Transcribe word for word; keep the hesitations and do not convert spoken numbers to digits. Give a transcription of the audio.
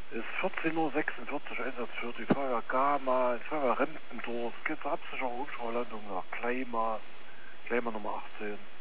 ist vierzehn Uhr sechsundvierzig Einsatz für die Feuerwehr Gama, die Feuerwehr Rempendorf, es geht zur absicherer Hubschrauberlandung nach Kleima, Kleima Nummer achtzehn.